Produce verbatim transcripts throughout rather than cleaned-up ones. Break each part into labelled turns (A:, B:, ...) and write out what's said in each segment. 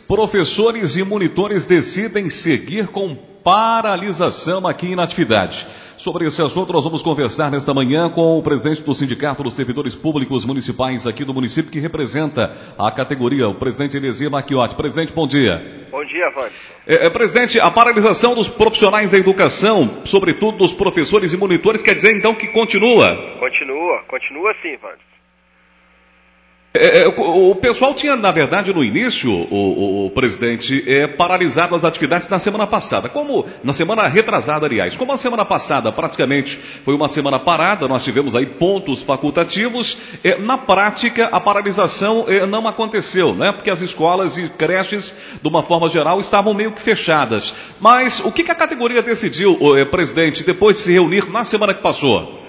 A: Professores e monitores decidem seguir com paralisação aqui em inatividade. Sobre esse assunto, nós vamos conversar nesta manhã com o presidente do Sindicato dos Servidores Públicos Municipais aqui do município, que representa a categoria, o presidente Eliezer Marchiotti. Presidente, bom dia.
B: Bom dia, Wanderson.
A: É, é, presidente, a paralisação dos profissionais da educação, sobretudo dos professores e monitores, quer dizer então que continua?
B: Continua, continua sim, Wanderson.
A: É, o, o pessoal tinha, na verdade, no início, o, o, o presidente, é, paralisado as atividades na semana passada. Como, na semana retrasada, aliás, como a semana passada praticamente foi uma semana parada, nós tivemos aí pontos facultativos, é, na prática a paralisação é, não aconteceu, né? Porque as escolas e creches, de uma forma geral, estavam meio que fechadas. Mas o que, que a categoria decidiu, é, presidente, depois de se reunir na semana que passou?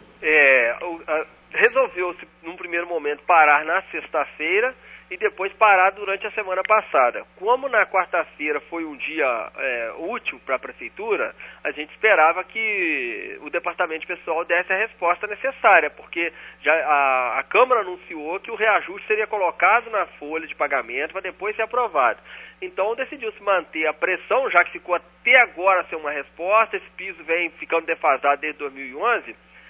B: É, o, a... Resolveu-se, num primeiro momento, parar na sexta-feira e depois parar durante a semana passada. Como na quarta-feira foi um dia é, útil para a Prefeitura, a gente esperava que o Departamento de Pessoal desse a resposta necessária, porque já a, a Câmara anunciou que o reajuste seria colocado na folha de pagamento para depois ser aprovado. Então decidiu-se manter a pressão, já que ficou até agora sem uma resposta, esse piso vem ficando defasado desde dois mil e onze,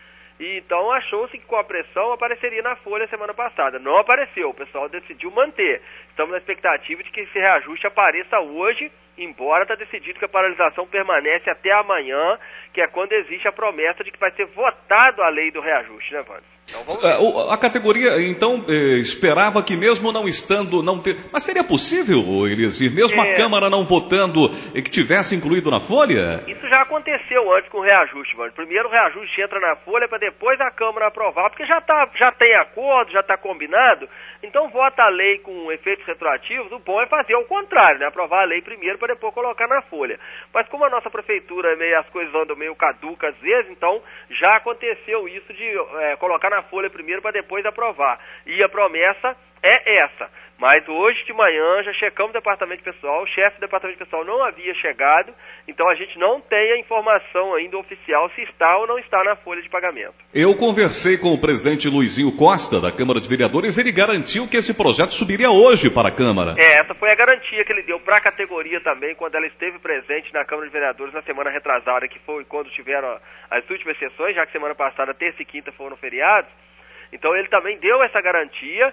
B: e então achou-se que com a pressão apareceria na folha semana passada. Não apareceu, o pessoal decidiu manter. Estamos na expectativa de que esse reajuste apareça hoje, embora está decidido que a paralisação permanece até amanhã, que é quando existe a promessa de que vai ser votado a lei do reajuste, né, Wanderson? Então, vamos ver.
A: A categoria, então, eh, esperava que mesmo não estando, não ter... Mas seria possível, Eliezer, mesmo é... a Câmara não votando, eh, que tivesse incluído na folha?
B: Isso já aconteceu antes com o reajuste, mano. Primeiro o reajuste entra na folha para depois a Câmara aprovar, porque já, tá, já tem acordo, já está combinado, então vota a lei com efeitos retroativos. O bom é fazer ao contrário, né? Aprovar a lei primeiro para depois colocar na folha. Mas como a nossa prefeitura, é meio, as coisas andam meio caducas às vezes, então já aconteceu isso de é, colocar na folha primeiro para depois aprovar. E a promessa é essa. Mas hoje de manhã já checamos o departamento de pessoal, o chefe do departamento de pessoal não havia chegado, então a gente não tem a informação ainda oficial se está ou não está na folha de pagamento.
A: Eu conversei com o presidente Luizinho Costa, da Câmara de Vereadores, ele garantiu que esse projeto subiria hoje para a Câmara.
B: É, essa foi a garantia que ele deu para a categoria também, quando ela esteve presente na Câmara de Vereadores na semana retrasada, que foi quando tiveram as últimas sessões, já que semana passada, terça e quinta foram feriados. Então ele também deu essa garantia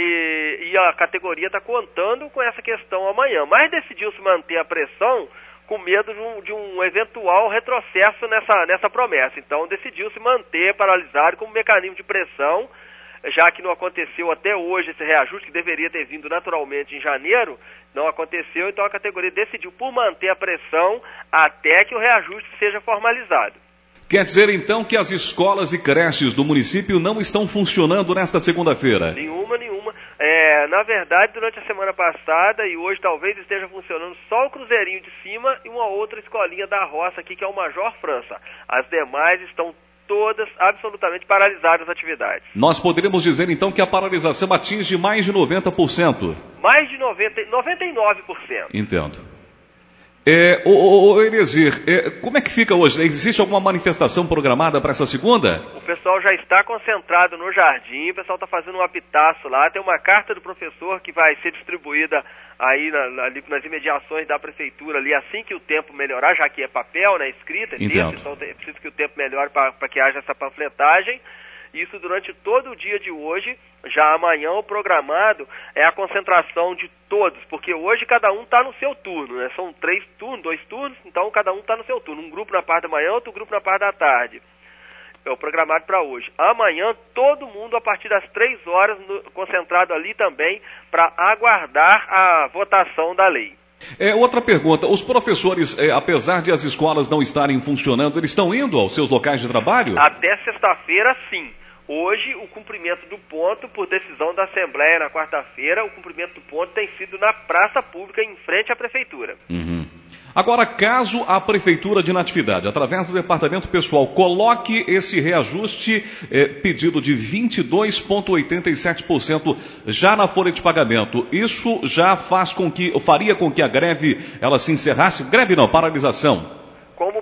B: e, e a categoria está contando com essa questão amanhã. Mas decidiu-se manter a pressão com medo de um, de um eventual retrocesso nessa, nessa promessa. Então decidiu-se manter paralisado como mecanismo de pressão, já que não aconteceu até hoje esse reajuste, que deveria ter vindo naturalmente em janeiro, não aconteceu, então a categoria decidiu por manter a pressão até que o reajuste seja formalizado.
A: Quer dizer, então, que as escolas e creches do município não estão funcionando nesta segunda-feira?
B: Nenhuma, nenhuma. É, na verdade, durante a semana passada e hoje talvez esteja funcionando só o Cruzeirinho de Cima e uma outra escolinha da roça aqui, que é o Major França. As demais estão todas absolutamente paralisadas as atividades.
A: Nós poderíamos dizer, então, que a paralisação atinge mais de noventa por cento?
B: Mais de noventa, noventa e nove por cento.
A: Entendo. É, o, o, o Eliezer, é, como é que fica hoje? Existe alguma manifestação programada para essa segunda?
B: O pessoal já está concentrado no jardim, o pessoal está fazendo um apitaço lá, tem uma carta do professor que vai ser distribuída aí na, ali nas imediações da prefeitura ali, assim que o tempo melhorar, já que é papel, né, escrita, é texto, então é preciso que o tempo melhore para que haja essa panfletagem. Isso durante todo o dia de hoje. Já amanhã o programado é a concentração de todos, porque hoje cada um está no seu turno, né? São três turnos, dois turnos, então cada um está no seu turno. Um grupo na parte da manhã, outro grupo na parte da tarde. É o programado para hoje. Amanhã todo mundo a partir das três horas no, concentrado ali também para aguardar a votação da lei.
A: É, outra pergunta, os professores, é, apesar de as escolas não estarem funcionando, eles estão indo aos seus locais de trabalho?
B: Até sexta-feira, sim. Hoje, o cumprimento do ponto, por decisão da Assembleia na quarta-feira, o cumprimento do ponto tem sido na praça pública, em frente à Prefeitura.
A: Uhum. Agora, caso a Prefeitura de Natividade, através do Departamento Pessoal, coloque esse reajuste eh, pedido de vinte e dois vírgula oitenta e sete por cento já na folha de pagamento, isso já faz com que, faria com que a greve ela se encerrasse? Greve não, paralisação.
B: Como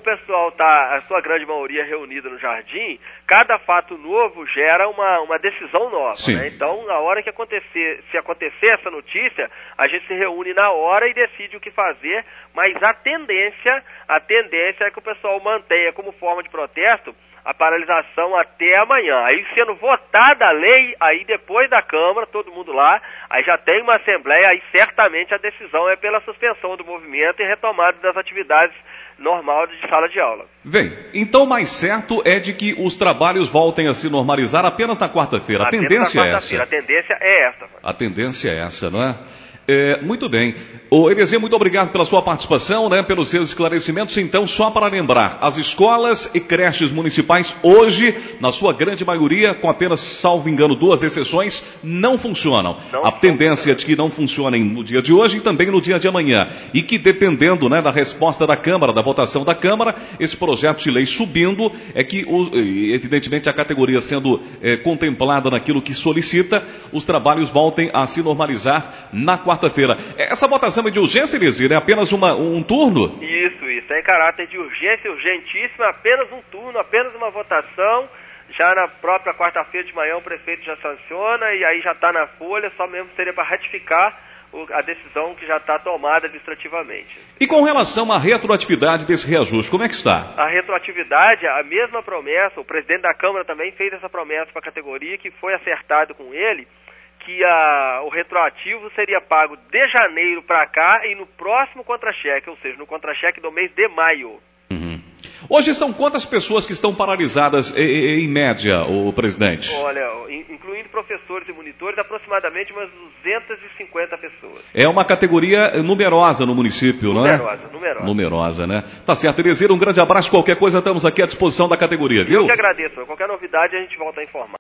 B: pessoal está, a sua grande maioria, reunida no jardim, cada fato novo gera uma, uma decisão nova, né? Então, na hora que acontecer, se acontecer essa notícia, a gente se reúne na hora e decide o que fazer, mas a tendência, a tendência é que o pessoal mantenha como forma de protesto a paralisação até amanhã. Aí sendo votada a lei, aí depois da Câmara, todo mundo lá, aí já tem uma assembleia, aí certamente a decisão é pela suspensão do movimento e retomada das atividades normais de sala de aula.
A: Bem, então o mais certo é de que os trabalhos voltem a se normalizar apenas na quarta-feira. A
B: Apenas
A: tendência
B: na
A: é essa.
B: A tendência é essa.
A: A tendência é essa, não é? É, muito bem. Ô, Eliezer, muito obrigado pela sua participação, né, pelos seus esclarecimentos. Então, só para lembrar, as escolas e creches municipais hoje, na sua grande maioria, com apenas, salvo engano, duas exceções, não funcionam. Não a tendência é de que não funcionem no dia de hoje e também no dia de amanhã. E que, dependendo, né, da resposta da Câmara, da votação da Câmara, esse projeto de lei subindo, é que, evidentemente, a categoria sendo é, contemplada naquilo que solicita, os trabalhos voltem a se normalizar na quarta-feira. Essa votação é de urgência, Eliezer? É apenas uma, um turno?
B: Isso, isso. É em caráter de urgência, urgentíssima, apenas um turno, apenas uma votação. Já na própria quarta-feira de manhã o prefeito já sanciona e aí já está na folha, só mesmo seria para ratificar o, a decisão que já está tomada administrativamente.
A: E com relação à retroatividade desse reajuste, como é que está?
B: A retroatividade, a mesma promessa, o presidente da Câmara também fez essa promessa para a categoria, que foi acertado com ele, que a, o retroativo seria pago de janeiro para cá e no próximo contra-cheque, ou seja, no contra-cheque do mês de maio.
A: Uhum. Hoje são quantas pessoas que estão paralisadas em, em média, o presidente?
B: Olha, incluindo professores e monitores, aproximadamente umas duzentas e cinquenta pessoas.
A: É uma categoria numerosa no município,
B: numerosa,
A: não é?
B: Numerosa, numerosa.
A: Numerosa, né? Tá certo, Eliezer, um grande abraço, qualquer coisa estamos aqui à disposição da categoria, viu?
B: Eu que agradeço, qualquer novidade a gente volta a informar.